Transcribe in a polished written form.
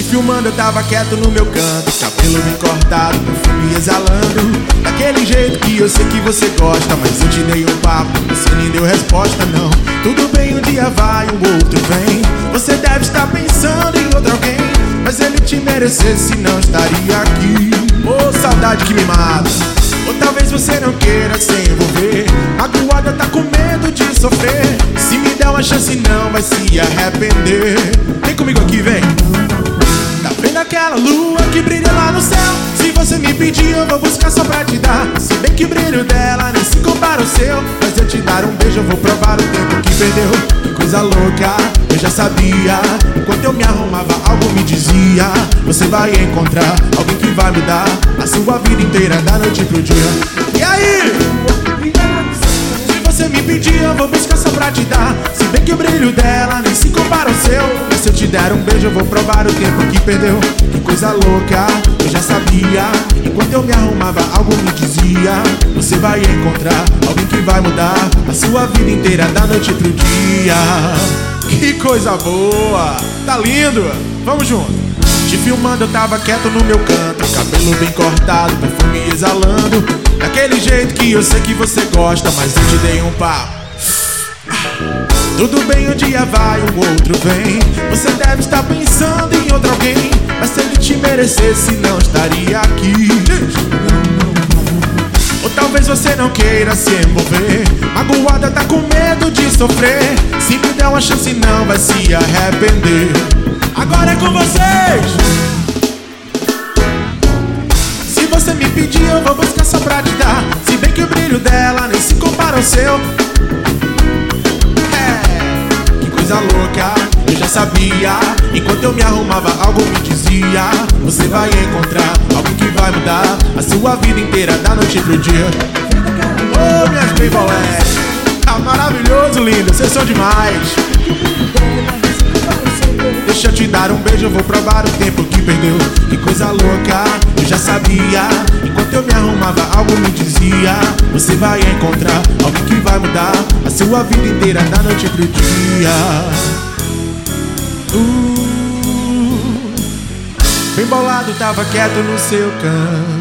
filmando, eu tava quieto no meu canto, cabelo bem cortado, perfume exalando, daquele jeito que eu sei que você gosta. Mas eu te dei um papo, você nem deu resposta não. Tudo bem, um dia vai, o outro vem. Você deve estar pensando em outro alguém, mas ele te merecesse, não estaria aqui. Ô, saudade que me mata. Ou talvez você não queira se envolver, magoada, tá com medo de sofrer. Se me der uma chance não vai se arrepender. Vem comigo aqui, vem. Tá vendo aquela lua que brilha lá no céu? Se você me pedir eu vou buscar só pra te dar. Se bem que o brilho dela nem se compara ao seu, mas eu te dar um beijo eu vou provar o tempo que perdeu. Que coisa louca, eu já sabia. Enquanto eu me arrumava algo me dizia: você vai encontrar alguém que vai mudar a sua vida inteira da noite pro dia. E aí? Se você me pedir eu vou buscar só pra te dar. Se bem que o brilho dela nem se compara ao seu, mas se eu te der um beijo eu vou provar o tempo que perdeu. Que coisa louca, eu já sabia. Enquanto eu me arrumava algo me dizia: você vai encontrar alguém que vai mudar a sua vida inteira da noite pro dia. Que coisa boa, tá lindo, vamos junto. Te filmando, eu tava quieto no meu canto, cabelo bem cortado, perfume exalando, daquele jeito que eu sei que você gosta. Mas eu te dei um papo. Tudo bem, um dia vai, o outro vem. Você deve estar pensando em outro alguém, mas se ele te merecesse não estaria aqui. Ou talvez você não queira se envolver, magoada, tá com medo de sofrer. Se me der uma chance não vai se arrepender. Agora é com vocês. Se você me pedir eu vou buscar só pra te dar. Se bem que o brilho dela nem se compara ao seu. Que coisa louca, eu já sabia. Enquanto eu me arrumava algo me dizia: você vai encontrar alguém que vai mudar a sua vida inteira da noite pro dia. Oh, minhas playboys, tá maravilhoso, lindo, vocês são demais. Deixa eu te dar um beijo, eu vou provar o tempo que perdeu. Que coisa louca, eu já sabia. Enquanto eu me arrumava algo me dizia: você vai encontrar alguém que vai mudar a sua vida inteira da noite pro dia. Bem bolado, tava quieto no seu canto.